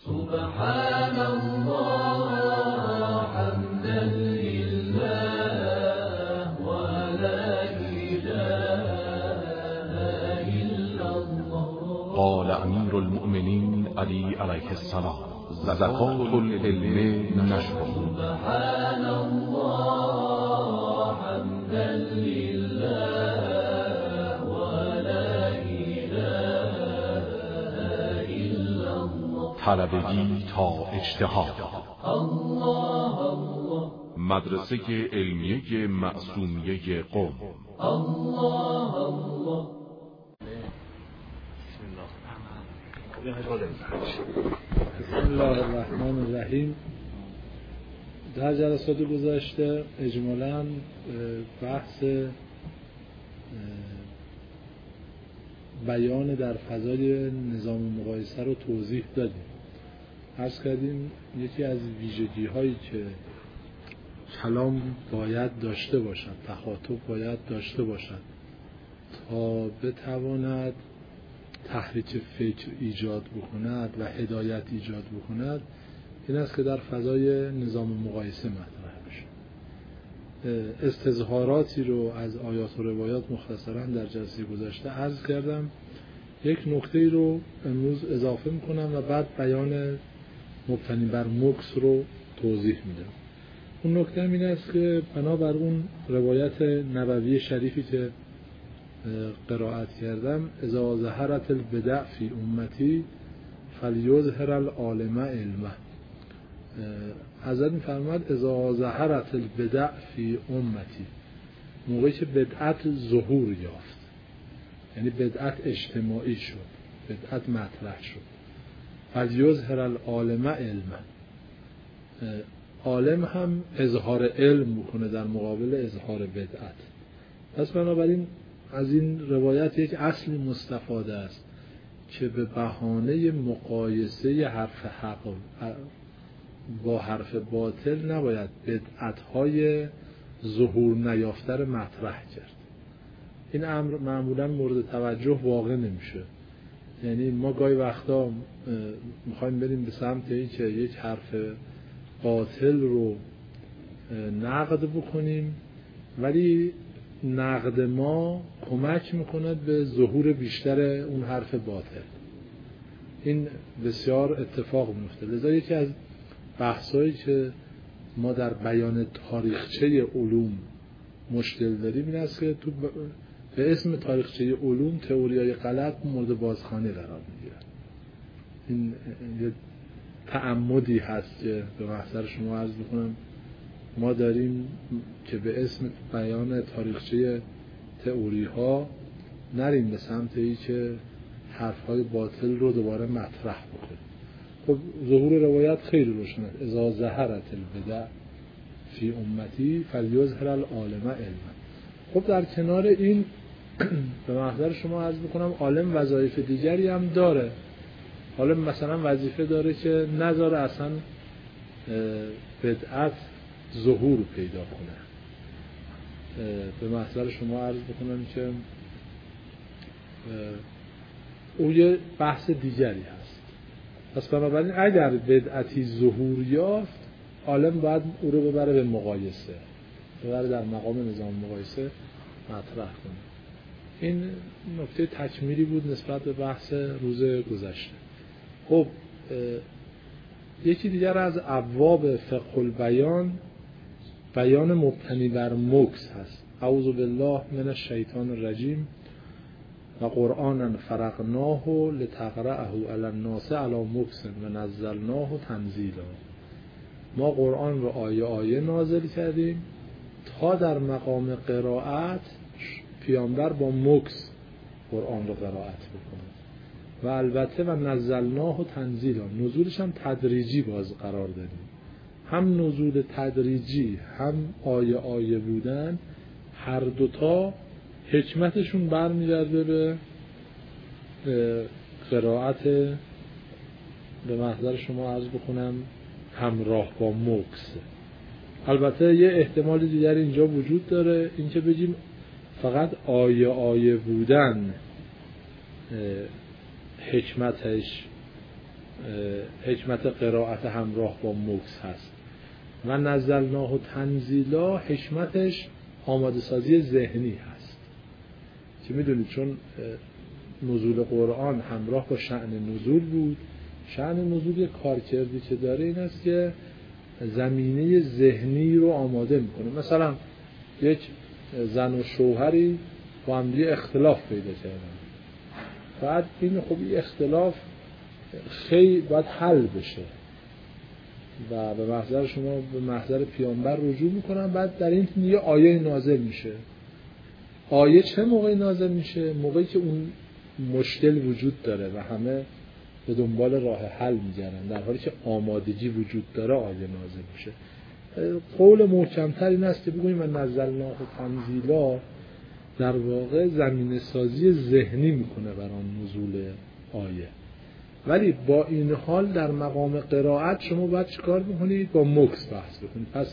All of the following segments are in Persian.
سبحان الله حمدا لله ولا إله إلا الله. قال امیر المؤمنین علی علیه السلام: زکات العلم نشر. سبحان الله حمدا لله ولا إله إلا الله. طلبگی تا اجتهاد. الله الله. مدرسه علمیه معصومیه قم. الله الله. بسم الله الرحمن الرحیم. در جلسات گذشته اجمالاً بحث بیان در فضای نظام مقایسه رو توضیح دادیم. عرض کردیم یکی از ویژگی هایی که کلام باید داشته باشد، تخاطب باید داشته باشد تا بتواند تحریک فکر ایجاد بکند و هدایت ایجاد بکند، این است که در فضای نظام مقایسه مطرح بشه. استظهاراتی رو از آیات و روایات مختصراً در جلسه گذشته عرض کردم. یک نکته رو امروز اضافه میکنم و بعد بیان مبتنی بر مکث رو توضیح میدم. اون نکته این است که بنابر اون روایت نبوی شریفی که قرائت کردم: اذا ظهرت البدع فی امتی فلیظهر العالم علمه. حضرت می‌فرماید اذا ظهرت البدع فی امتی، موقعی که بدعت ظهور یافت، یعنی بدعت اجتماعی شد، بدعت مطرح شد، فلیظهر العالم علمه، عالم هم اظهار علم بکنه در مقابل اظهار بدعت. پس بنابراین از این روایت یک اصلی مستفاده است که به بهانه مقایسه حرف حق با حرف باطل نباید بدعت‌های ظهور نیافته را مطرح کرد. این امر معمولاً مورد توجه واقع نمیشه. یعنی ما گاهی وقتا میخوایم بریم به سمت این که یک حرف باطل رو نقد بکنیم، ولی نقد ما کمک میکنه به ظهور بیشتر اون حرف باطل. این بسیار اتفاق میفته. لذا یکی از بحثایی که ما در بیان تاریخچه علوم مشکل داریم این است که تو به اسم تاریخچه علوم تئوریای غلط مورد بازخوانی قرار میگیرن. این یه تعمدی هست که به محضر شما عرض میکنم ما داریم که به اسم بیان تاریخچه تئوری ها نریم به سمت ای که حرف های باطل رو دوباره مطرح بکنیم. خب ظهور روایت خیلی روشنه: اذا ظهرت البدع فی امتی فلیظهر العالم علما. خب در کنار این به محضر شما عرض میکنم عالم وظایف دیگری هم داره. عالم مثلا وظیفه داره که نذاره اصلا بدعت ظهور پیدا کنه. به محضر شما عرض بکنم که او یه بحث دیگری هست. پس بنابراین اگر بدعتی ظهور یافت، عالم باید او رو ببره به مقایسه، ببره در مقام نظام مقایسه مطرح کنه. این نکته تکمیلی بود نسبت به بحث روز گذشته. خب یکی دیگر از ابواب فقه البیان بیان مبتنی بر مکث هست. اعوذ بالله من الشیطان الرجیم و قرآنا فرقناه لتقرأه علی الناس علی مکث و نزلناه تنزیلا. ما قرآن رو آیه آیه نازل کردیم تا در مقام قرائت پیامبر با مکث قرآن رو قرائت بکنه و البته و نزلناه تنزیلا، نزولش هم تدریجی باز قرار دادیم. هم نزول تدریجی هم آیه آیه بودن، هر دوتا حکمتشون برمیگرده به قرائت به محضر شما عرض بکنم همراه با مکث. البته یه احتمال دیگر اینجا وجود داره، این که بگیم فقط آیه آیه بودن حکمتش حکمت قرائت همراه با مکث هست و نزلناه تنزیلا حکمتش آماده سازی ذهنی هست که میدونید چون نزول قرآن همراه با شأن نزول بود. شأن نزول یک کارکردی که داره این است که زمینه ذهنی رو آماده میکنه. مثلا یک زن و شوهری با هم دیگه اختلاف پیدا کردن، بعد این خوبی اختلاف خیلی باید حل بشه و به محضر شما به محضر پیامبر رجوع میکنن. بعد در این یه آیه نازل میشه. آیه چه موقعی نازل میشه؟ موقعی که اون مشکل وجود داره و همه به دنبال راه حل میگردن، در حالی که آمادگی وجود داره آیه نازل میشه. قول محکم‌تر این است که بگوییم من نزلناه تنزیلا در واقع زمینه سازی ذهنی میکنه برای نزول آیه. ولی با این حال در مقام قرائت شما باید چیکار بکنید؟ با مکث بحث بکنید. پس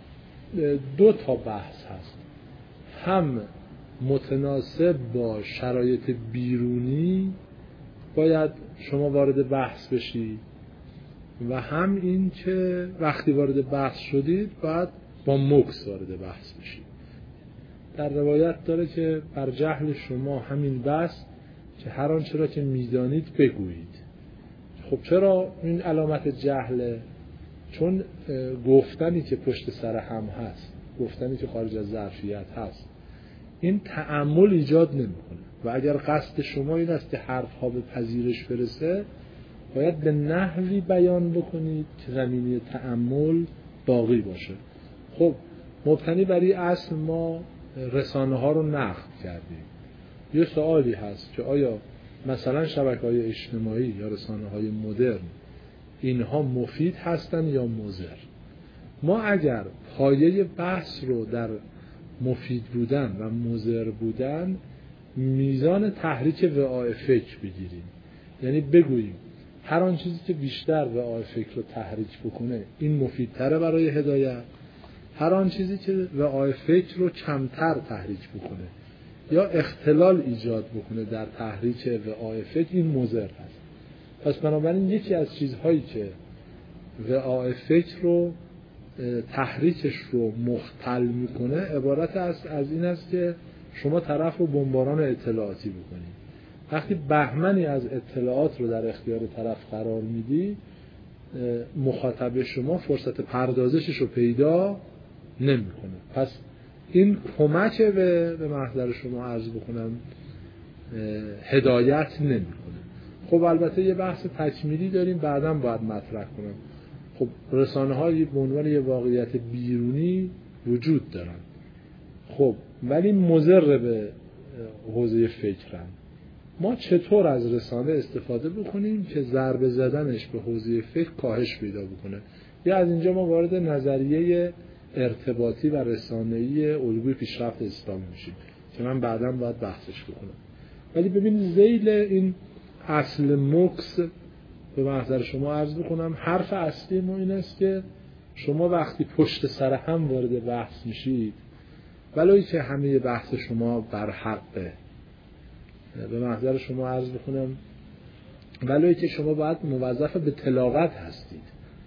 دو تا بحث هست، هم متناسب با شرایط بیرونی باید شما وارد بحث بشید و هم این که وقتی وارد بحث شدید باید با مکث وارد بحث بشید. در روایت داره که بر جهل شما همین بس که هر آنچه را که میدانید بگویید. خب چرا این علامت جهله؟ چون گفتنی که پشت سر هم هست، گفتنی که خارج از ظرفیت هست، این تأمل ایجاد نمیکنه و اگر قصد شما این است که حرفها به پذیرش برسه باید به نحوی بیان بکنید که زمینه تأمل باقی باشه. خب مبتنی بر این اصل ما رسانه ها رو نقد کردیم. یه سوالی هست که آیا مثلا شبکه‌های اجتماعی یا رسانه‌های مدرن اینها مفید هستن یا مضر؟ ما اگر پایه بحث رو در مفید بودن و مضر بودن میزان تحریک وعاء فکر بگیریم، یعنی بگوییم هر آن چیزی که بیشتر وعاء فکر رو تحریک بکنه این مفیدتره برای هدایت، هر آن چیزی که وعاء فکر رو کمتر تحریک بکنه یا اختلال ایجاد بکنه در تحریک وعاء فکر این مضر هست. پس بنابراین یکی از چیزهایی که وعاء فکر رو تحریکش رو مختل میکنه عبارت است از این است که شما طرف رو بمباران اطلاعاتی بکنید. وقتی بهمنی از اطلاعات رو در اختیار طرف قرار میدی، مخاطب شما فرصت پردازشش رو پیدا نمیکنه. پس این کمک به محضر شما عرض بکنم هدایت نمیکنه. خب البته یه بحث تکمیلی داریم بعداً باید مطرح کنم. خب رسانه های به عنوان یه واقعیت بیرونی وجود دارن، خب ولی مضر به حوزه فکرن. ما چطور از رسانه استفاده بکنیم که ضربه زدنش به حوزه فکر کاهش پیدا بکنه؟ یا از اینجا ما وارد نظریه ارتباطی و رسانه‌ای الگوی پیشرفت اسلام میشیم که من بعداً باید بحثش بکنم. ولی ببینید ذیل این اصل مکث به محضر شما عرض بکنم، حرف اصلی ما این است که شما وقتی پشت سر هم وارد بحث میشید، ولایی که همه بحث شما بر حقه، به محضر شما عرض بکنم ولایی که شما باید موظف به تلاوت هستید،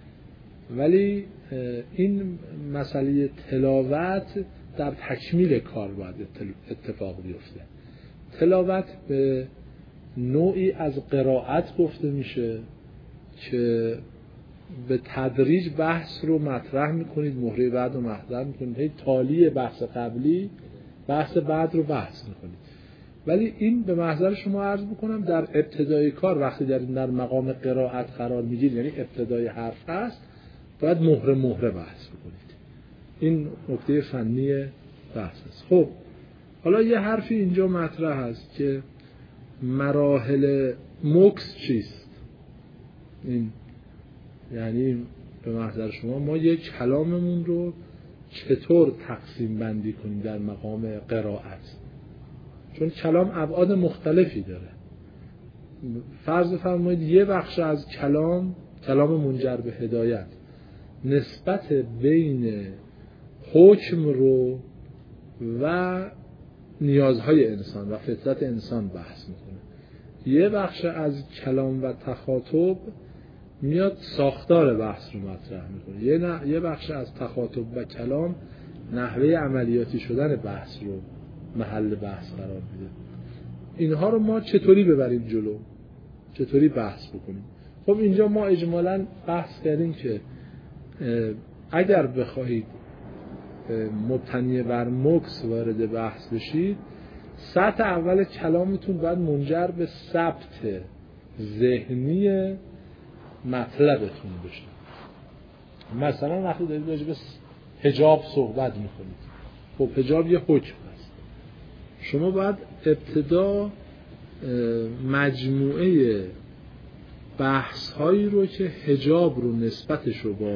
ولی این مسئله تلاوت در تکمیل کار باید اتفاق بیفته. تلاوت به نوعی از قرائت گفته میشه که به تدریج بحث رو مطرح میکنید، مهره بعد رو مطرح میکنید، هی تالی بحث قبلی بحث بعد رو بحث میکنید. ولی این به محضر شما عرض بکنم در ابتدای کار وقتی در مقام قرائت قرار میگیرید، یعنی ابتدای حرف هست، باید مهره بحث بکنید. این نکته فنی بحث است. خب حالا یه حرفی اینجا مطرح هست که مراحل مکث چیست؟ این یعنی به محضر شما ما یک کلاممون رو چطور تقسیم بندی کنیم در مقام قرائت؟ چون کلام ابعاد مختلفی داره. فرض فرمایید یه بخش از کلام منجر به هدایت نسبت بین حکم رو و نیازهای انسان و فطرت انسان بحث میکنه. یه بخش از کلام و تخاطب میاد ساختار بحث رو مطرح میکنه. یه بخش از تخاطب و کلام نحوه عملیاتی شدن بحث رو محل بحث قرار میده. اینها رو ما چطوری ببریم جلو، چطوری بحث بکنیم. خب اینجا ما اجمالاً بحث کردیم که اگر بخواهید مبتنی بر مکث وارد بحث بشید، سطح اول کلامتون باید منجر به ثبت ذهنی مطلبتون بشه. مثلا وقتی دارید راجع به حجاب صحبت میکنید، خب حجاب یه حکم هست، شما باید ابتدا مجموعه بحث هایی رو که حجاب رو نسبتش رو با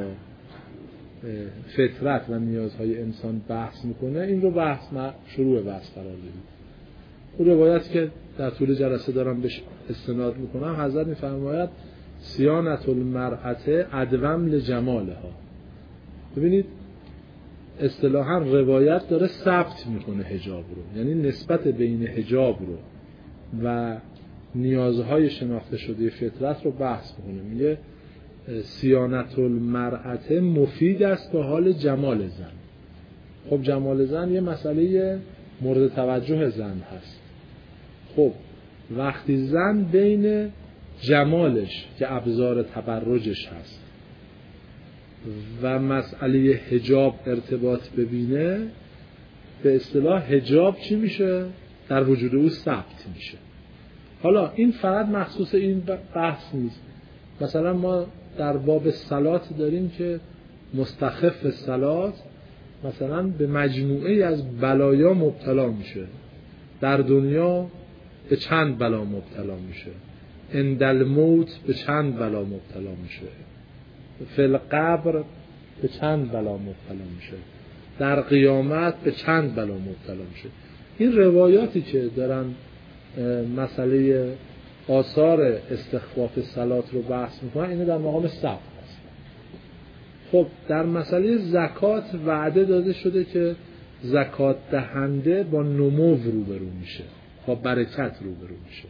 فطرت و نیازهای انسان بحث میکنه، این رو شروع بحث قرار بدید. اون روایت که در طول جلسه دارم بهش استناد میکنم، حضرت میفرماید صیانة المرأة ادوم لجمالها. ببینید اصطلاحاً روایت داره ثبت میکنه حجاب رو، یعنی نسبت بین حجاب رو و نیازهای شناخته شده فطرت رو بحث میکنه. میگه صیانة المرأة مفید است به حال جمال زن. خب جمال زن یه مسئله مورد توجه زن هست. خب وقتی زن بین جمالش که ابزار تبرجش هست و مسئله حجاب ارتباط ببینه، به اصطلاح حجاب چی میشه؟ در وجود او ثبت میشه. حالا این فقط مخصوص این بحث نیست. مثلا ما در باب صلات داریم که مستخف صلات مثلا به مجموعه از بلایا مبتلا میشه. در دنیا به چند بلا مبتلا میشه، عند الموت به چند بلا مبتلا میشه، فی القبر به چند بلا مبتلا میشه، در قیامت به چند بلا مبتلا میشه. این روایاتی که دارن مسئله آثار استخفاف صلات رو بحث میکنن، اینه در مقام ثبت هست. خب در مسئله زکات وعده داده شده که زکات دهنده با نمو روبرو میشه، با برکت روبرو میشه.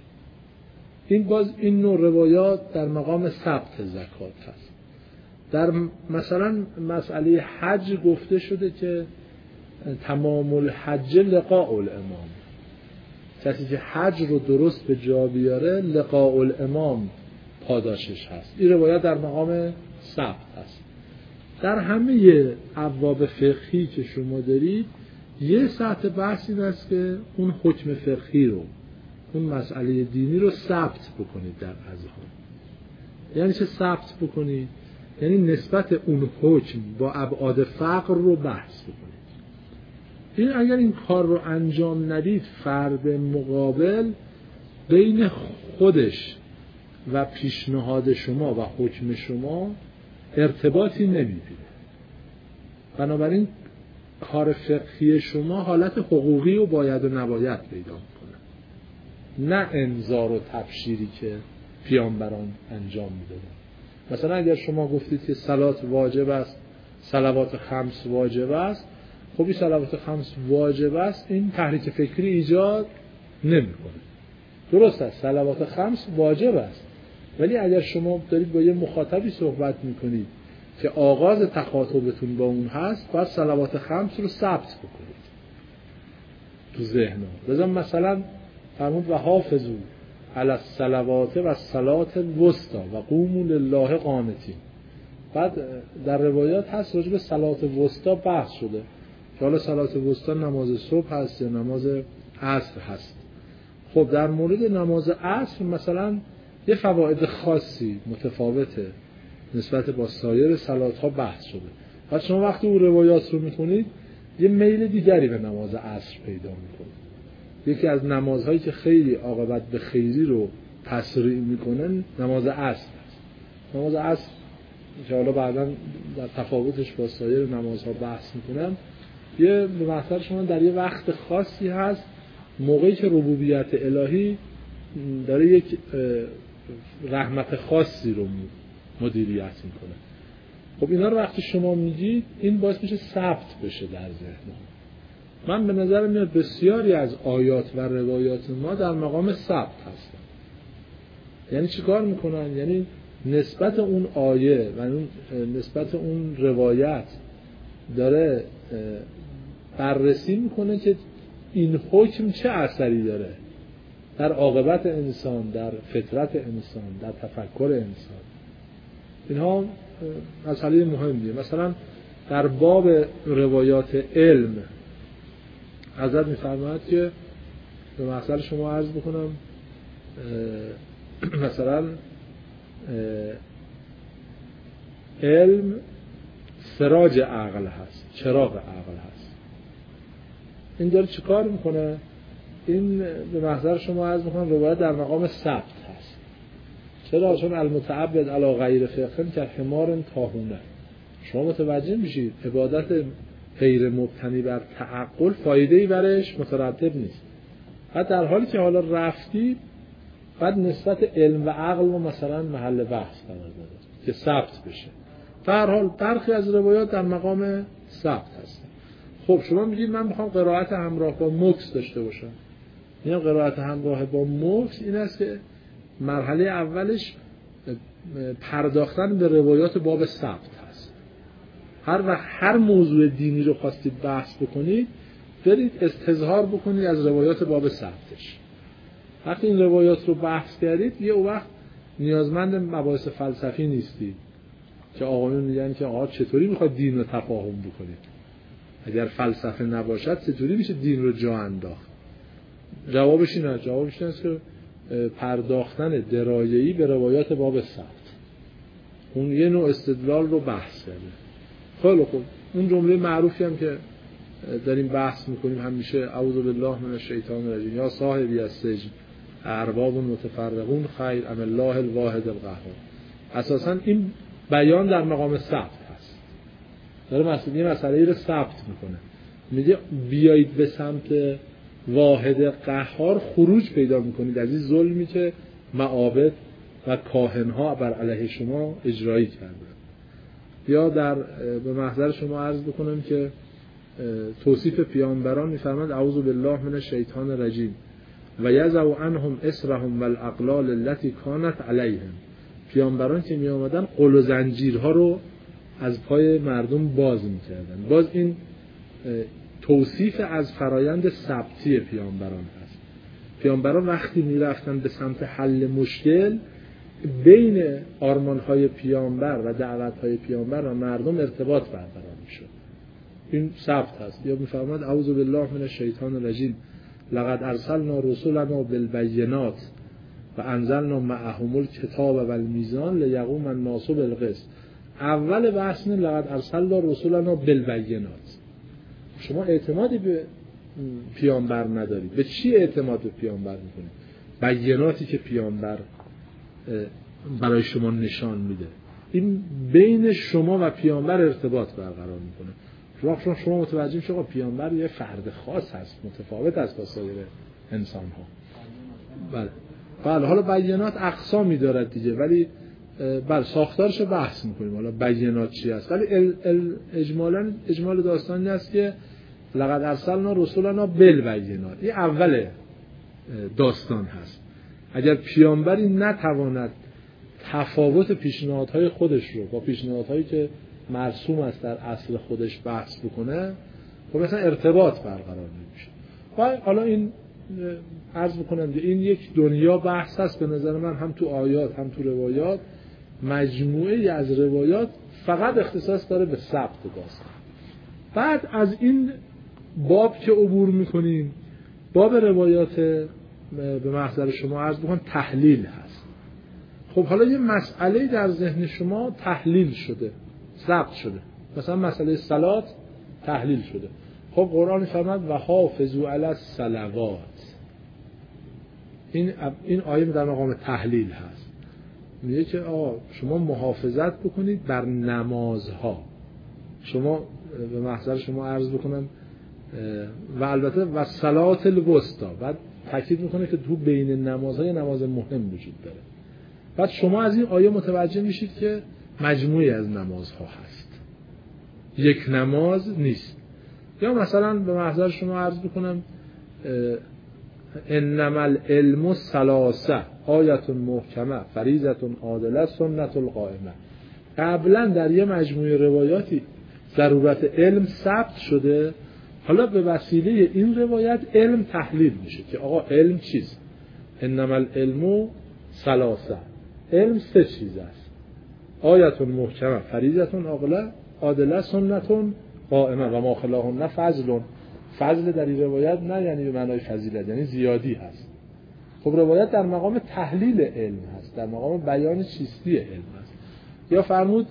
این نوع روایات در مقام ثبت زکات هست. در مثلا مسئله حج گفته شده که تمام الحج لقاء الامام، کسی که حج رو درست به جا بیاره لقاء الامام پاداشش هست. این روایت در مقام ثبت هست. در همه ابواب فقهی که شما دارید یه سطح بحث این است که اون حکم فقهی رو، اون مسئله دینی رو ثبت بکنید در اذهان. یعنی چه ثبت بکنید؟ یعنی نسبت اون حکم با ابعاد فقر رو بحث بکنید. این اگر این کار رو انجام ندید، فرد مقابل بین خودش و پیشنهاد شما و حکم شما ارتباطی نمی‌بینه. بنابراین کار فقهی شما حالت حقوقی و باید و نباید پیدا میکنه، نه انذار و تبشیری که پیامبران انجام میدادن. مثلا اگر شما گفتید که صلات واجب است، صلوات خمس واجب است، خب این صلوات خمس واجب است، این تحریک فکری ایجاد نمیکنه. درست است صلوات خمس واجب است، ولی اگر شما دارید با یه مخاطبی صحبت میکنید که آغاز تخاطبتون با اون هست، باید صلوات خمس رو ثبت بکنید تو ذهن. بذار مثلا فرمود و حافظو علی الصلوات و الصلاة الوسطی و قوموا لله قانتین. بعد در روایات هست راجع به صلات وسطی بحث شده که حالا صلات وسطی نماز صبح هست یا نماز عصر هست. خب در مورد نماز عصر مثلا یه فواید خاصی متفاوته نسبت با سایر صلات ها بحث شده. پس شما وقتی اون روایات رو میخونید یه میل دیگری به نماز عصر پیدا میکنید. یکی از نمازهایی که خیلی عاقبت به خیری رو تسریع میکنن نماز عصر هست. نماز عصر که حالا بعدا در تفاوتش با سایر نمازها بحث میکنم، یه به مثال شما در یه وقت خاصی هست، موقعی که ربوبیت الهی داره یک رحمت خاصی رو مدیریت میکنه. خب اینا رو وقتی شما میگید این باعث میشه ثبت بشه در ذهن. من به نظر میاد بسیاری از آیات و روایات ما در مقام ثبت هستن. یعنی چی کار میکنن؟ یعنی نسبت اون آیه و نسبت اون روایت داره بررسی میکنه که این حکم چه اثری داره در عاقبت انسان، در فطرت انسان، در تفکر انسان. اینها مسئله مهمیه. مثلا در باب روایات علم حضرت می‌فرماید که به مثال شما عرض بکنم مثلا علم سراج عقل هست، چراغ عقل هست. این داره چه کار میکنه؟ این به محضر شما عرض میکنم روایت در مقام ثبت هست. چرا؟ چون المتعبد علی غیر فقه که حمار طاحونه. شما متوجه میشید عبادت غیر مبتنی بر تعقل فایده‌ای برش مترتب نیست. بعد در حالی که حالا رفتی بعد نسبت علم و عقل رو مثلا محل بحث قرار داده که ثبت بشه. در هر حال برخی از روایات در مقام ثبت هستن. خب شما میگید من میخوام قرائت همراه با مکس داشته باشم. میگم قرائت همراه با مکس این است که مرحله اولش پرداختن به روایات باب ثبت هست. هر موضوع دینی رو خواستید بحث بکنید برید استظهار بکنید از روایات باب ثبتش. وقتی این روایات رو بحث کردید یه وقت نیازمند مباحث فلسفی نیستید که آقایون میگن که آقا چطوری میخواد دین رو تفاهم بکنید؟ اگر فلسفه نباشد چطوری میشه دین رو جا انداخت؟ جوابش اینه است که پرداختن درایه‌ای به روایات باب ثبت. اون یه نوع استدلال رو بحث کرده. خیلی خوب. اون جمله معروفی هم که داریم بحث میکنیم همیشه اعوذ بالله من الشیطان الرجیم یا صاحبی السجن ارباب متفرقون خیر ام الله الواحد القهار. اساسا این بیان در مقام ثبت هست. داره مسئله رو ثبت میکنه. میگه بیایید به سمت واحد قهار خروج پیدا میکنید از این ظلمی که معابد و کاهنها بر علیه شما اجرایی کردن. یا به محضر شما عرض بکنم که توصیف پیامبران میفرماید اعوذ بالله من الشیطان الرجیم و یضع عنهم اسرهم والاغلال التي كانت علیهم. پیامبران که می آمدن قل و زنجیرها رو از پای مردم باز میکردن. باز این توصیف از فرایند ثبتی پیامبران هست. پیامبران وقتی میرفتن به سمت حل مشکل بین آرمان‌های پیامبر و دعوت‌های پیامبر و مردم ارتباط برقرار میشد. این ثبت هست. یا میفرماید اعوذ بالله من الشیطان الرجیم لقد ارسلنا رسلنا بالبینات و انزلنا معهم الکتاب والمیزان لیقوم الناس بالقسط. اول بحث اینه لقد ارسلنا رسلنا بالبینات. شما اعتمادی به پیامبر ندارید. به چی اعتماد به پیامبر میکنید؟ بیناتی که پیامبر برای شما نشان میده. این بین شما و پیامبر ارتباط برقرار میکنه. شما متوجه میشید آقا پیامبر یه فرد خاص هست، متفاوت است با سایر انسان ها. بله حالا بینات اقسامی دارد دیگه، ولی بله ساختارش رو بحث میکنیم حالا بینات چی است. ولی اجمال داستان این است که لقد ارسلنا رسولنا بالبینات. این اول داستان هست. اگر پیامبری نتواند تفاوت پیشنهادهای خودش رو با پیشنهادهایی که مرسوم است در اصل خودش بحث بکنه، خب مثلا ارتباط برقرار نمیشه. و حالا این عرض بکنم این یک دنیا بحث است به نظر من، هم تو آیات هم تو روایات. مجموعه از روایات فقط اختصاص داره به ثبت داستان. بعد از این باب که عبور میکنیم، باب روایات به محضر شما عرض بکنم تحلیل هست. خب حالا یه مسئله در ذهن شما تحلیل شده، ثبت شده. مثلا مسئله صلات تحلیل شده. خب قرآن فرمود و حافظوا علی الصلوات. این آیه در مقام تحلیل هست. میگه که شما محافظت بکنید بر نمازها. شما به محضر شما عرض بکنم و البته و صلات الوسطی. بعد تاکید میکنه که تو بین نمازهای نماز مهم وجود داره. بعد شما از این آیه متوجه میشید که مجموعی از نمازها هست، یک نماز نیست. یا مثلا به محضر شما عرض بکنم انما العلم ثلاثه آیه محکمه فریضه عادله سنت القائمه. قبلا در یه مجموعه روایاتی ضرورت علم ثبت شده، حالا به وسیله این روایت علم تحلیل میشه که آقا علم چیست. انما العلم ثلاثه، علم سه چیز است: آیه محکمه فریضه عادله سنت قائمه و ما خلاهن فضل. فضل در این روایت نه یعنی به معنای فضیلت، یعنی زیادی هست. خب روایت در مقام تحلیل علم هست، در مقام بیان چیستی علم هست. یا فرمود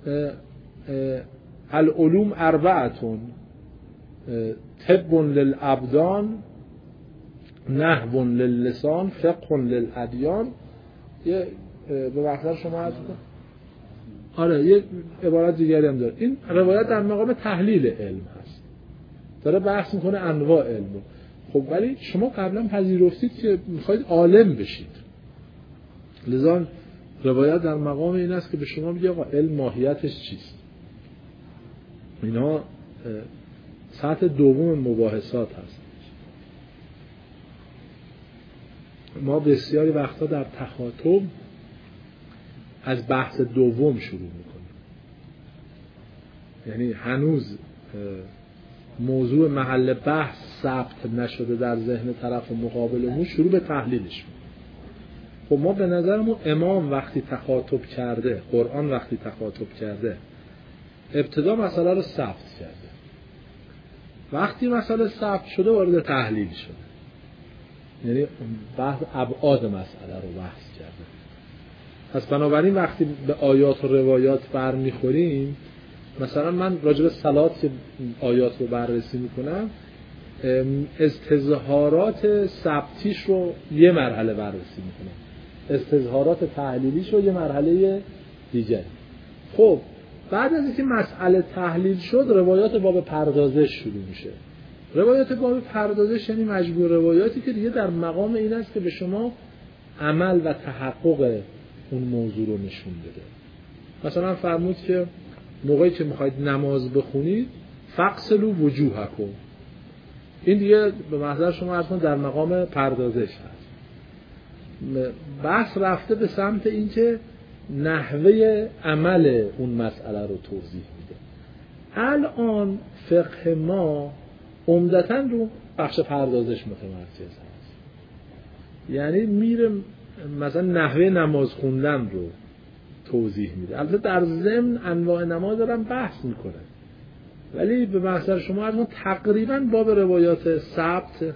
العلوم اربعتون طب للابدان نحو للسان فقه للادیان. یه به وقت شما هست. آره یه عبارت دیگری هم داره. این روایت در مقام تحلیل علم هست، داره بحث میکنه انواع علم. خب ولی شما قبلا پذیرفتید که میخواید عالم بشید، لذا روایت در مقام این است که به شما میگه آقا علم ماهیتش چیست. اینا سطح دوم مباحثات هست. ما بسیاری وقتا در تخاطب از بحث دوم شروع میکنیم، یعنی هنوز موضوع محل بحث ثبت نشده در ذهن طرف مقابلمون، شروع به تحلیلش میکنیم. خب ما به نظرمون امام وقتی تخاطب کرده، قرآن وقتی تخاطب کرده، ابتدا مسئله رو ثبت کرده، وقتی مسئله ثبت شده وارد تحلیل شده، یعنی بحث ابعاد مسئله رو بحث کرده. پس بنابراین وقتی به آیات و روایات برمیخوریم، مثلا من راجع به صلات که آیات رو بررسی میکنم، استظهارات ثبتیش رو یه مرحله بررسی میکنم، استظهارات تحلیلیش رو یه مرحله دیگه. خب بعد از اینکه مسئله تحلیل شد، روایات باب پردازش شروع میشه. روایات باب پردازش یعنی مجموع روایاتی که دیگه در مقام این است که به شما عمل و تحقق اون موضوع رو نشون بده. مثلا فرمود که موقعی که میخواید نماز بخونید فغسلوا وجوهکم. این دیگه به محضر شما اصلا در مقام پردازش هست. بحث رفته به سمت این که نحوه عمل اون مسئله رو توضیح میده. الان فقه ما عمدتاً رو بخش پردازش متمرکز هست، یعنی میره مثلا نحوه نماز خوندن رو توضیح میده. البته در ضمن انواع نماز دارم بحث میکنه، ولی به محضر شما از ما تقریبا باب روایات ثبت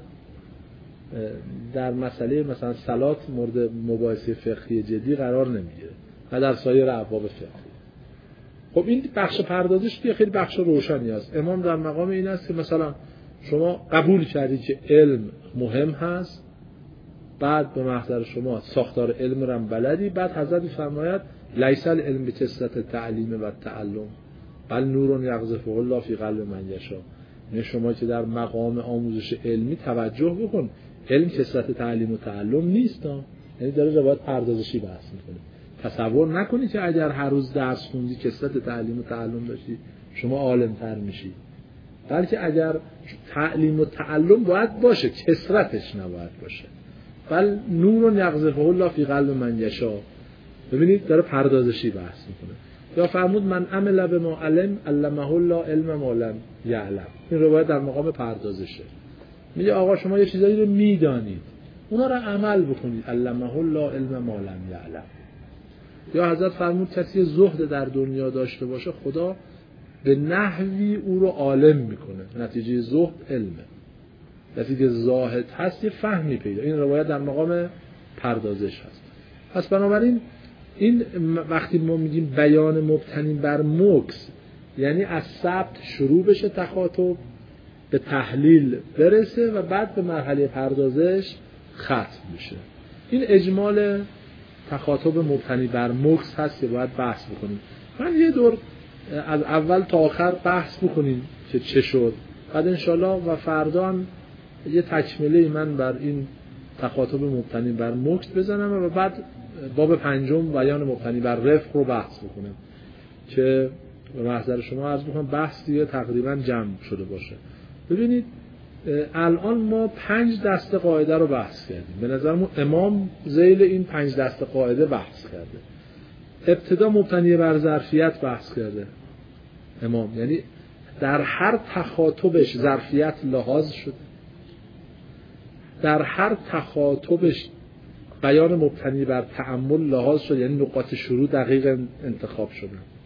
در مسئله مثلا صلات مورد مباحثه فقهی جدی قرار نمیگیره و در سایر ابواب فقهی. خب این بخش پردازش که خیلی بخش روشنی است. امام در مقام این است که مثلا شما قبول کردید که علم مهم هست، بعد به محضر شما ساختار علم رو هم بلدی، بعد حضرت فرماید لیس العلم بکثرت التعلیم و التعلم بل نور یقذفه الله فی قلب من یشاء. یعنی شما که در مقام آموزش علمی توجه بکن، علم کثرت تعلیم و تعلم نیست، یعنی داره روایت پردازشی بحث میکنه. تصور نکنی که اگر هر روز درس خوندی کثرت تعلیم و تعلم داشتی شما عالم تر میشی، بلکه اگر تعلیم و تعلم باید باشه، کثرتش نباید باشه. بل نور یقذفه الله فی قلب من یشاء. ببینید داره پردازشی بحث میکنه. یا فرمود من عمل بما علم علمه الله علم ما لم یعلم. این روایت در مقام پردازشه. میگه آقا شما یه چیزایی رو میدانید، اونا رو عمل بکنید، علمه الله علم ما لم یعلم. یا حضرت فرمود کسی زهد در دنیا داشته باشه خدا به نحوی او رو عالم میکنه. نتیجه زهد علمه. کسی که زاهد هست یه فهمی پیدا. این روایت در مقام پردازش هست. پس بنابراین این وقتی ما میگیم بیان مبتنی بر مکث، یعنی از ثبت شروع بشه تخاطب، به تحلیل برسه و بعد به مرحله پردازش ختم بشه. این اجمال تخاطب مبتنی بر مکث هست که باید بحث بکنیم. من یه دور از اول تا آخر بحث بکنیم که چه شد، بعد انشالله و فردا یه تکمله من بر این تخاطب مبتنی بر مکث بزنم و بعد باب پنجم بیان مبتنی بر رفق رو بحث بکنم که به محضر شما عرض بکنم بحث دیگه تقریبا جمع شده باشه. ببینید الان ما 5 دسته قاعده رو بحث کردیم. به نظرم امام ذیل این 5 دسته قاعده بحث کرده. ابتدا مبتنی بر ظرفیت بحث کرده امام، یعنی در هر تخاطبش ظرفیت لحاظ شده، در هر تخاطبش بیان مبتنی بر تأمل لحاظ شده، یعنی نقاط شروع دقیق انتخاب شدن،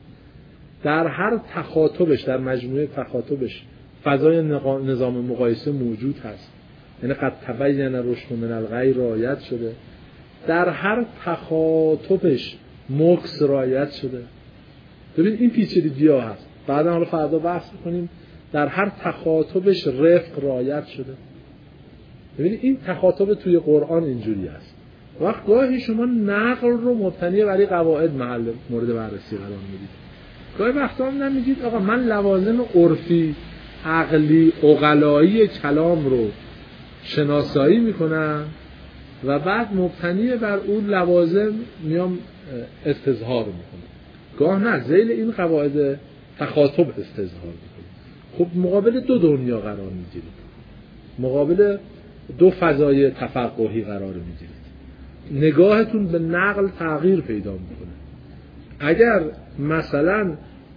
در هر تخاطبش، در مجموعه تخاطبش فضای نظام مقایسه موجود هست، یعنی قد تبین رشد من الغی رعایت شده، در هر تخاطبش مکس رعایت شده. ببین این پیچیدگی ها هست. بعدا حالا فردا بحث کنیم. در هر تخاطبش رفق رعایت شده. ببین این تخاطب توی قرآن اینجوری است. وقت گاهی شما نقل رو مبتنی بر قواعد مورد بررسی قرار میدید. گاهی وقتا هم نمیگید آقا من لوازم عرفی، عقلی، عقلایی کلام رو شناسایی میکنم و بعد مبتنی بر اون لوازم میام استظهار میکنم. گاه نه، ذیل این قواعد تخاطب استظهار میکنم. خب مقابل دو دنیا قرار میگیرید، مقابل دو فضای تفقهی قرار میگیرید. نگاهتون به نقل تغییر پیدا میکنه. اگر مثلا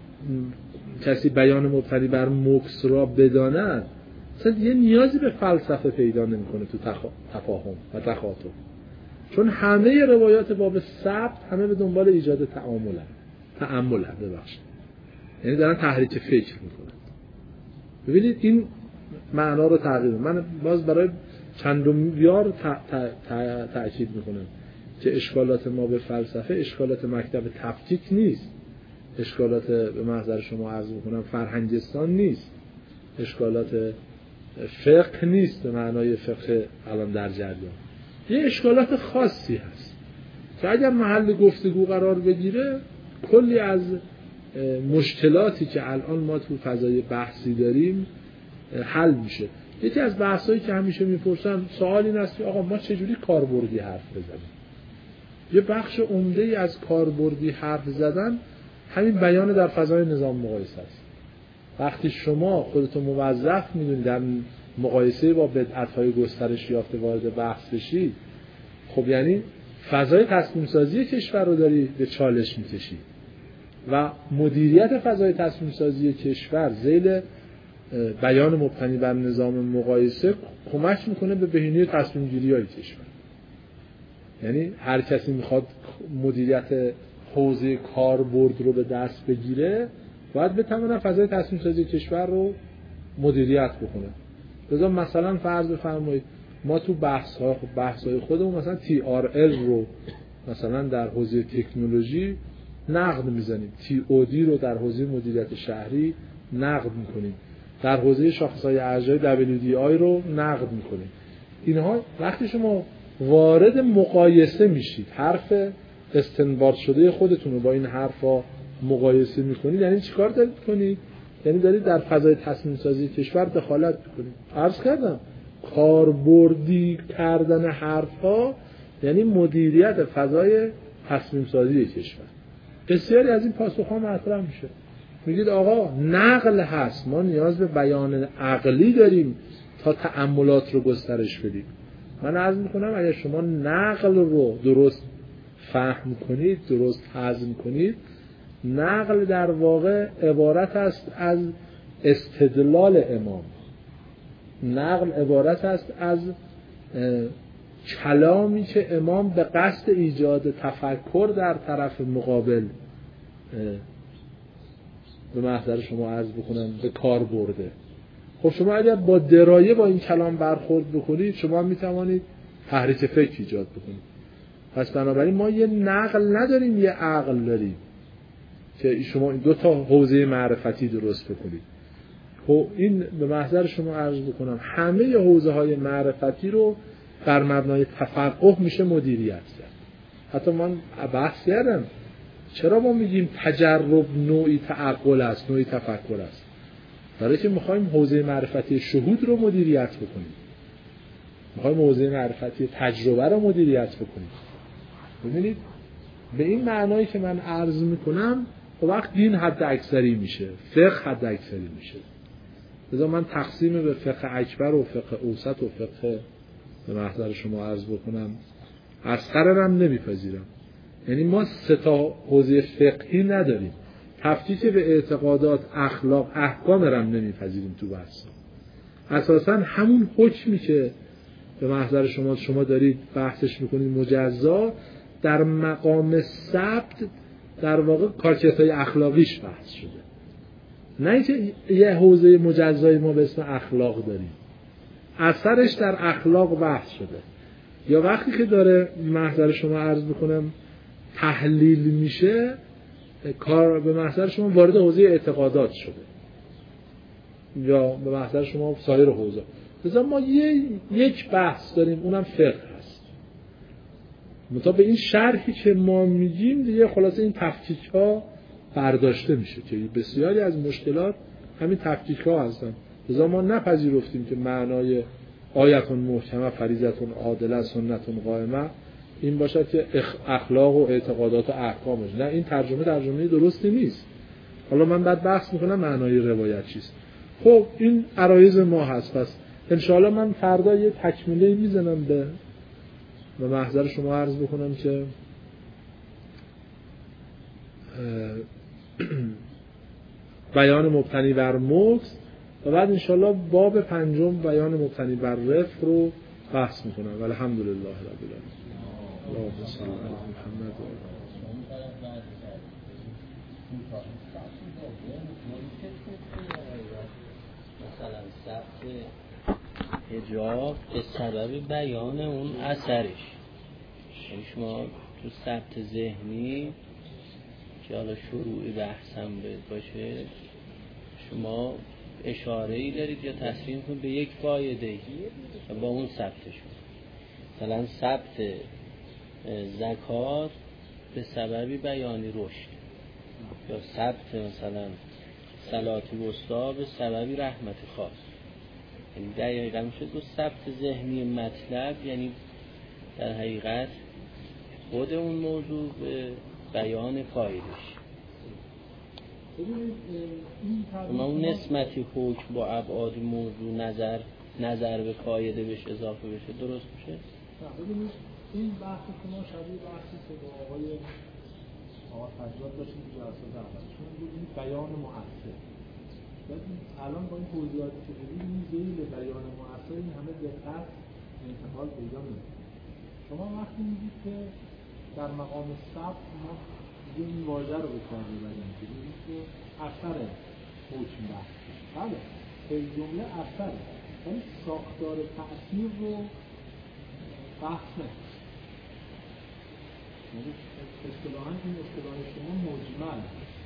کسی بیان مبتنی بر مکس را بداند، مثلا یه نیازی به فلسفه پیدا نمیکنه تو تفاهم و تخاطب، چون همه روایات باب ثبت همه به دنبال ایجاد تأمل ببخشید، یعنی دارن تحریک فکر میکنن. ببینید این معنا رو تغییر. من باز برای چندم بیار تأکید میکنم که اشکالات ما به فلسفه اشکالات مکتب تفکیک نیست، اشکالات به محضر شما عرض میکنم فرهنگستان نیست، اشکالات فقه نیست به معنای فقه الان در جریان. یه اشکالات خاصی هست که اگر محل گفتگو قرار بگیره کلی از مشکلاتی که الان ما تو فضای بحثی داریم حل میشه. یکی از بحثایی که همیشه میپرسن سوال این است که آقا ما چجوری کاربردی حرف بزنیم؟ یه بخش عمده‌ای از کاربردی حرف زدن همین بیان در فضای نظام مقایسه است. وقتی شما خودتون موظف میدونید در مقایسه با بدعت‌های گسترش یافته وارد بحث بشید، خب یعنی فضای تصمیم سازی کشور رو داری به چالش میکشی و مدیریت فضای تصمیم سازی کشور ذیل بیان مبتنی بر نظام مقایسه کمک میکنه به بهینه تصمیم گیری های کشور. یعنی هر کسی میخواد مدیریت حوزه کاربرد رو به دست بگیره باید بتونه فضای تصمیم سازی کشور رو مدیریت بکنه. لذا مثلا فرض بفرمایید ما تو بحث‌های خودمون مثلا TRL رو مثلا در حوزه تکنولوژی نقد میزنیم، TOD رو در حوزه مدیریت شهری نقد میکنیم، در حوزه شاخص‌های ارجاعی WDI رو نقد میکنیم. اینها وقتی شما وارد مقایسه میشید، حرف استنباط شده خودتون رو با این حرفا مقایسه میکنید، یعنی چیکار دارید کنید؟ یعنی دارید در فضای تصمیم سازی کشور دخالت میکنید. عرض کردم کاربردی کردن حرفا یعنی مدیریت فضای تصمیم سازی کشور. بسیاری از این پاسخ‌ها مطرح میشه. میگید آقا نقل هست، ما نیاز به بیان عقلی داریم تا تأملات رو گسترش بدیم. من عرض میکنم اگر شما نقل رو درست فهم کنید، درست هضم کنید، نقل در واقع عبارت است از استدلال امام، نقل عبارت است از کلامی که امام به قصد ایجاد تفکر در طرف مقابل به محضر شما عرض بکنم به کار برده. خب شما اگر با درایه با این کلام برخورد بکنید شما میتوانید تحریک فکر ایجاد بکنید. پس بنابراین ما یه نقل نداریم، یه عقل داریم که شما این دو تا حوزه معرفتی درست بکنید. خب این به محضر شما عرض بکنم همه حوزه های معرفتی رو بر مبنای تفقه میشه مدیریت کرد. حتی من بحث کردم چرا ما میگیم تجرب نوعی تعقل است، نوعی تفکر است؟ برای که میخوایم حوزه معرفتی شهود رو مدیریت بکنیم، میخوایم حوزه معرفتی تجربه رو مدیریت بکنیم. ببینید به این معنایی که من عرض میکنم وقت دین حد اکثری میشه، فقه حد اکثری میشه. لذا من تقسیم به فقه اکبر و فقه اوسط و فقه به محضر شما عرض بکنم اصغرم نمیپذیرم. یعنی ما 3 حوزه فقهی نداریم، تفکیک به اعتقادات، اخلاق، احکام رم نمیپذیریم تو بحث. اساساً همون حکمی که به محضر شما دارید بحثش میکنید مجزا، در مقام ثبت در واقع کارکردهای اخلاقیش بحث شده، نه اینکه یه حوزه مجزای ما به اسم اخلاق داریم اثرش در اخلاق بحث شده. یا وقتی که داره محضر شما عرض بکنم تحلیل میشه، کار به محضر شما وارد حوزه اعتقادات شده یا به محضر شما سایر حوزه. مثلا ما یک بحث داریم اونم فقه هست. مطابق به این شرحی که ما میگیم دیگه خلاصه این تفکیک ها برداشته میشه که بسیاری از مشکلات همین تفکیک ها هستن. لذا ما نپذیرفتیم که معنای آیتون محکمه فریضتون عادله سنتون قائمه این باشد که اخلاق و اعتقادات و احکامش. نه، این ترجمه درستی نیست. حالا من بعد بحث میکنم معنای روایت چیست. خب این عرایض ما هست. پس انشاءالله من فردا یه تکمیله میزنم به محضر شما عرض بکنم که بیان مبتنی بر مکث و بعد انشاءالله باب 5 بیان مبتنی بر رفع رو بحث میکنم. والحمدلله رب العالمین. اللهم صل علی محمد و مثلا ثبت حجاب به سبب بیان اون اثرش. یعنی شما تو ثبت ذهنی که حالا شروعی بحثم باشه شما اشاره‌ای دارید یا تصمیم کنید به یک فایده‌ای و با اون ثبتش. مثلا ثبت زکات به سببی بیانی رشد یا ثبت مثلا صلات وسطی به سببی رحمت خاص. یعنی دقیقاً میشه دو ثبت ذهنی مطلب، یعنی در حقیقت خود اون موضوع به بیان فایدهش. اما اون نسبتی حکم با ابعاد موضوع نظر به فایده بهش اضافه بشه درست میشه؟ ببینید این بحث شما شبیه بحثی که با آقای فجاد داشتیم که جلسات اول چون این بیان مؤثر. الان با این توضیحاتی که دیدید این ذیل بیان مؤثر این همه دقت انتقال پیدا می‌کنه. شما وقتی میگید که در مقام ثبت ما این واژه رو به کار می‌بریم که میگید که اثر حکم بحث. بله، این جمله اثر، ولی ساختار تأثیر رو بحث نکنید. یعنی اصطلاحاً این اصطلاح شما مجمل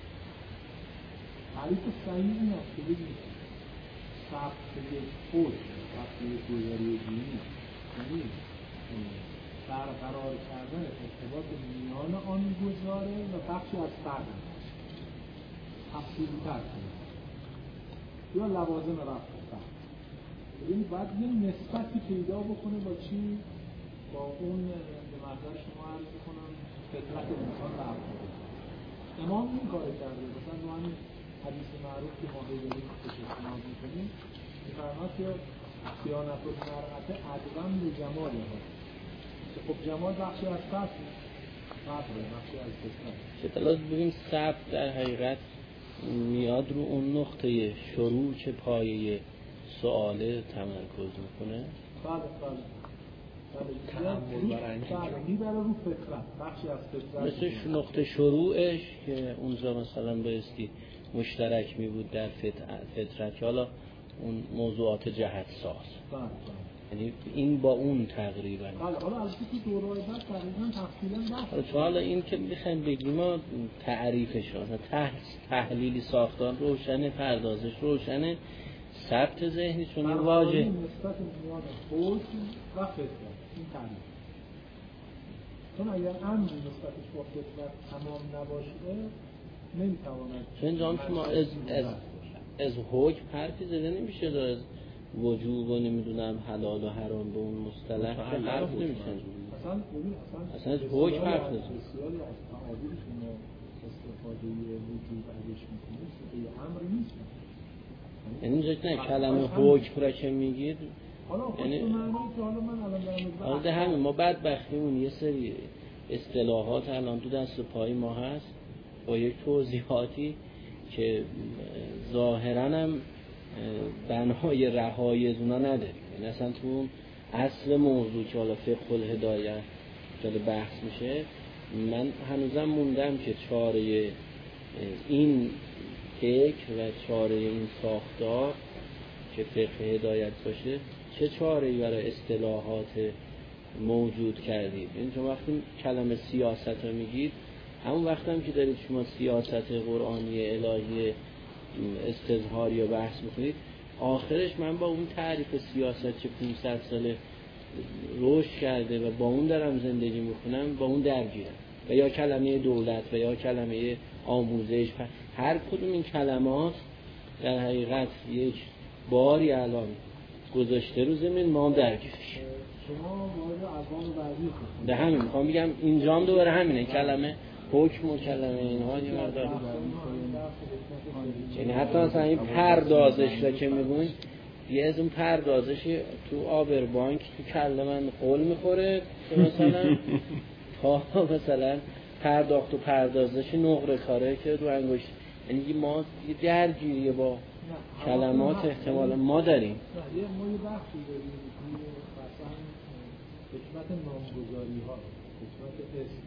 تعریف صحیح این است که بگید ثبت یک حکم ثبت یک گذاری دینی یعنی برقرار کردن ارتباط میان آن گزاره و بخشی از فرد تفصیلی تر کنید یا لوازم رفع فرد. یعنی باید یه نسبتی پیدا بکنه با چی؟ با اون به مقدار شما عرض بکنم فطرت انسان و افعال. امام این کار کرده. مثلا ما همین حدیث معروف که ما داریم که استناد می‌کنیم می‌فرماد که صیانت المرأة ادوم به جمالها. خب جمال بخشی از فطر بخشی از فطرت. چطور ببینیم ثبت در حقیقت میاد رو اون نقطه شروع که پایه سواله تمرکز میکنه. بله تأمل برای میبره رو فطرت بخشی از فطرت مثل نقطه شروعش که اونجا مثلا بایستی مشترک می بود در فطرت که حالا اون موضوعات جهت ساز. یعنی این با اون تقریبا. حالا البته تو دوره‌های بعد تقریبا تفصیلا بحث. حالا این که بخوایم بگیم ما تعریفش مثلا تحلیلی ساختار روشنه، پردازش روشنه، ثبت ذهنی چون این واژه نسبت میان حکم و فطرت این تعریف. چون اگر امری نسبتش با فطرت تمام نباشه نمیتواند. چون اینجا شما از حکم حرفی زده نمیشه داره از وجوب و نمیدونم حلال و حرام به اون مصطلح که حرف نمیشن. اصلا از حکم حرف نمیشن. بسیاری از تعابیری که ما استفاده وجوب ازش میکنیم یه امر نیست. یعنی یعنی اینجا نه کلمه حکم را که میگید یعنی حالا همین ما بدبختیمون یه سری اصطلاحات الان تو دست و پای ما هست با یک توضیحاتی که ظاهراً هم بنای رهایی از اونا نداریم. یعنی اصلا تو اون اصل موضوع که حالا فقه الهدایه جاده بحث میشه، من هنوزم موندم که چاره این فکر و چاره این ساختار که فقه هدایت باشه چه چاره‌ای برای اصطلاحات موجود کردید. این چون وقتی کلمه سیاست رو میگید، همون وقت هم که دارید شما سیاست قرآنی الهی استظهاری یا بحث میکنید، آخرش من با اون تعریف سیاست که 500 ساله رشد کرده و با اون دارم زندگی میکنم با اون درگیرم، و یا کلمه دولت و یا کلمه آموزش، هر کدوم این کلمات در حقیقت یک باری الان گذاشته رو زمین، ما هم درگیرش. شما وارد ارباب بعدی کنید. ده همین میخوام بگم اینجا هم دوباره همینه، کلمه حکم و کلمه اینها یه مقدار، یعنی حتی مثلا این پردازش را که میگوین یه از اون پردازشی تو آبربانک تو کله من قول میخوره که مثلا تا مثلا پرداخت و پردازش نقره کاره که رو انگشت، یعنی ما یه درگیری با کلمات احتمالا ما داریم. ما یه بحثی داریم که مثلا حکمت نامگذاری ها، حکمت اسم،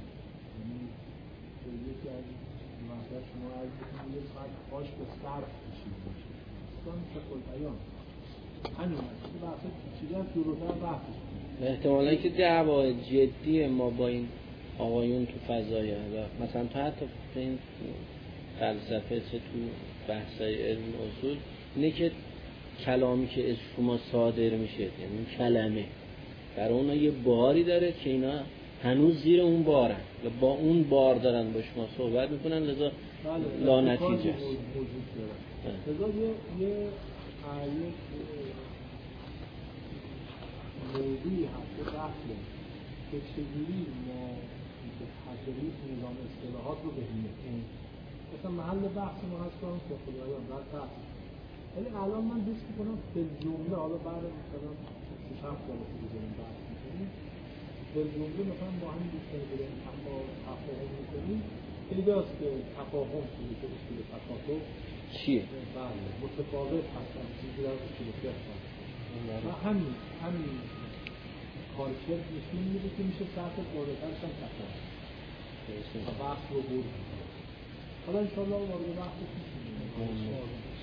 یعنی یکی از مثلا شما از یه ساعت باش به صرف کشید باشه اصلا فقه البیان همین هست که بحث چیزی از جلوتر بحثش کنید. احتمالا که دعوای جدی ما با این آقایون تو فضای مثلا تو حتی تو این فلسفه چه تو بحثای علم اصول اینه که کلامی که از شما صادر میشه، یعنی کلمه برای اونا یه باری داره که اینا هنوز زیر اون بارن و با اون بار دارن با شما صحبت میکنن، لذا لا نتیجه است. لذا یه موضوعی هست که بحثه که چجوری ما تطبیق نظام اصطلاحات رو ببینیم. مثلا محل بحث ما هست که فقه البیان بعد بحث، ولی الان من دوست میکنم به جمله، حالا بعد مثلا 6-7 سال که بزنیم بحث میکنیم، به جمله مثلا با همین دوستان بریم تفاهم میکنیم، پیداست که تفاهم شده که اصول تکاتف چیه؟ بله متفاوت هستن چیزی در اصول فقه و همین کارکرد نشون میده که میشه سطح بالاترش هم تفاهم و بحث رو برد. حالا انشاءالله وارد بحثش میشونیم.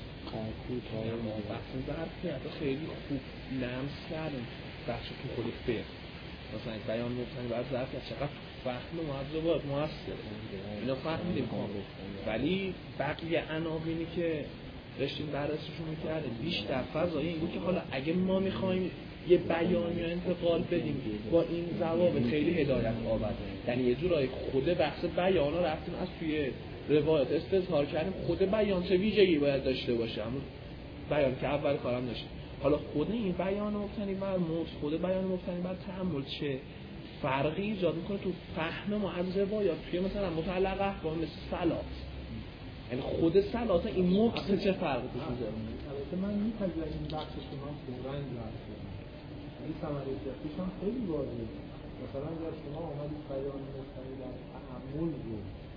بحث ظرفی حتی خیلی خوب لمس کردن بخش تو خود فقه، مثلا بیان مبتنی بر ظرفی چقدر فهم معذبات موثره، اینا فهمیدیم کامل، ولی بقیه عناوینی که داشتیم بررسیشون میکردیم بیشتر فضای این بود که حالا اگه ما میخوایم یه بیان یا انتقال بدیم با این ضوابط خیلی هدایت آور، یعنی یه جورای خود بحث بیان رو رفتیم از توی روایت استظهار کردیم خود بیان چه ویژگی باید داشته باشه، همون بیان که اول کارم داشت. حالا خود این بیان مبتنی بر موضوع، خود بیان مبتنی بر تأمل چه فرقی ایجاد میکنه تو فهم ما از روایات توی مثلا متعلق احکام مثل صلات، یعنی خود صلات این مقصد چه فرقی توش میذاره. البته من میپذیرم این بخش شما پررنگ بحث کنم، ولی ثمره فقهیش هم خیلی واضحه. مثلا اگر شما آمدید بیان مبتنی بر تأمل رو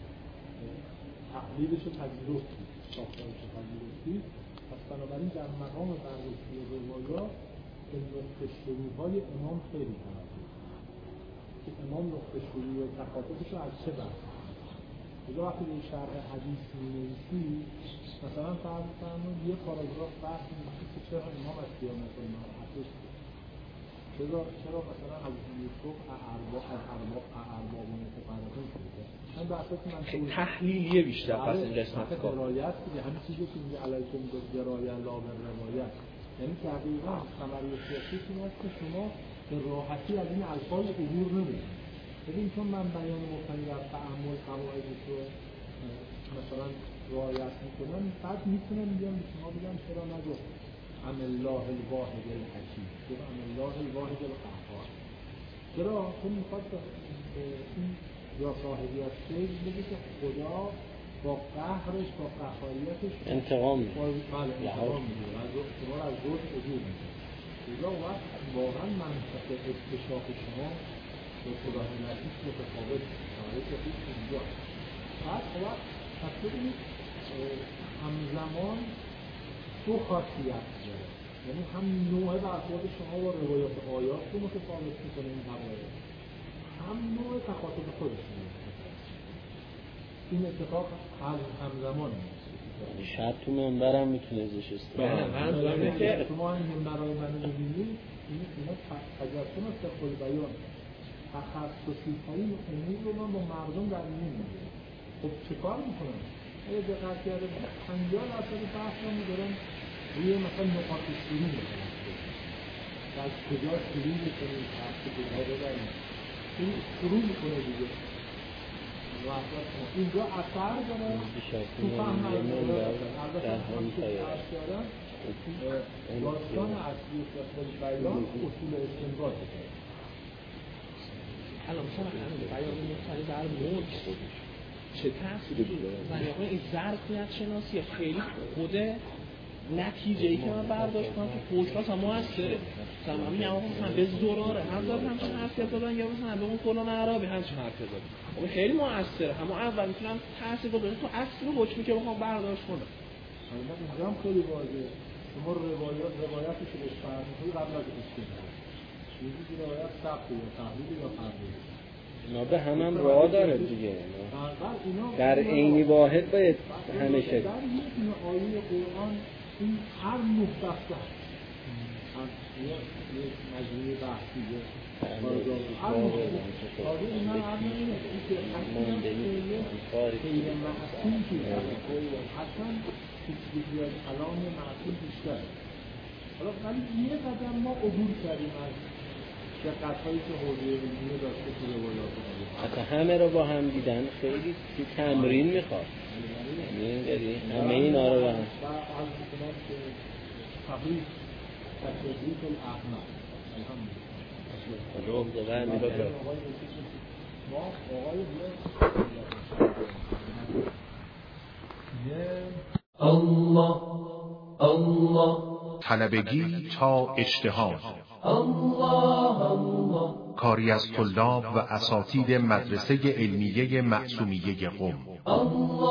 تحلیلش رو پذیرفتید، ساختارش رو پذیرفتید، پس بنابراین در مقام بررسی روایات به نقطه شروع‌های امام خیلی توجه که امام نقطه شروع و تخاطبش رو از چه بحث اذا وقتی به شرح حدیث می‌نویسی، مثلا فرض فرمایید یه پاراگراف بحث می‌کنید که چرا امام از قیامت ناراحته، چرا مثلا از یوسف ارباب متفرقین شده. این بحثا که من تحلیلیه بیشتر پس این قسمت کار درایت دیگه همین چیزی که میگه علیکم بالدرایه لا بالروایت، یعنی دقیقاً ثمره فقهی این است که شما به راحتی از این الفاظ عبور نمی‌کنید. ببین چون من بیان مبتنی بر تأمل قواعدش رو مثلا رعایت میکنم، بعد میتونم بیام به شما بگم چرا نگفت ام الله الواحد الحکیم، چرا ام الله الواحد القهار، چرا چون میخواد به این یا صاحبی از سیز بگه که خدا با قهرش با قهاریتش انتقام بله انتقام میگیره شما رو از ظلم عبور میکنه. اونجا وقت واقعا منطق اکتشاف شما با خدا نزدیک متفاوت شماره که خوب اونجا بعد وقت پس ببینید همزمان دو خاصیت داره، یعنی هم نوع برخورد شما با روایات آیات رو متفاوت میکنه این حوادث، هم نوع تخاطب خودشون. این اتفاق همزمان میشه. شاید تو منبرم میتونه ازش استفاده منظورم که شما این منبرای منو ببینید اینا تجسم است در خود بیان تخصصی ترین امور رو من با مردم در میون میگیرم. خب چه کار میکنم؟ اگه دقت کرده 50% بحث رو میدارم روی مثلا نقاط شروع میکنم از کجا شروع میکنیم از کجا ببریم این شروع میکنه دیگه اینجا اثر داره تو فهم داستان اصلی اصل بیان اصول استنباط داره. الان مثلا بیان مختلف بر ملک چه تأثیری داره؟ یعنی این ظرفیت شناسی خیلی خود نتیجه‌ای که من برداشت کنم که فوش‌هاست هم موثره. مثلا من میگم مثلا به زراره هم دارن همچین حرفی دادن یا مثلا به اون فلان عربی همچین حرفی دادن. اون خیلی موثره. اما اول میتونم تاثیر بذاره تو اصل حکمی که بخوام برداشت کنم. البته اینجا هم خیلی واضحه. شما روایتی که بهش فرض می‌کنید قبل از استدلال. چیزی روایت ثبت یا تحلیل یا تحلیل. اینا به هم راه داره دیگه. در عینی واحد باید همیشه در یک آیه قرآن این هر نقطه یک مجموعه بحثیه هر نقطه اینا هر نقطه که غیر معصوم که حتما چیزی از کلام معصوم بیشتر. حالا ولی یه قدم ما عبور کردیم از دقت‌هایی که حوزه علمیه داشته تو روایات حتی همه رو با هم دیدن خیلی تمرین میخواد. یعنی همه اینا رو با هم از میکنم که تقریب تقریب الاحمد الحمدلله ما آقای الله الله طلبگی تا اجتهاد کاری از طلاب و اساتید مدرسه علمیه معصومیه قم.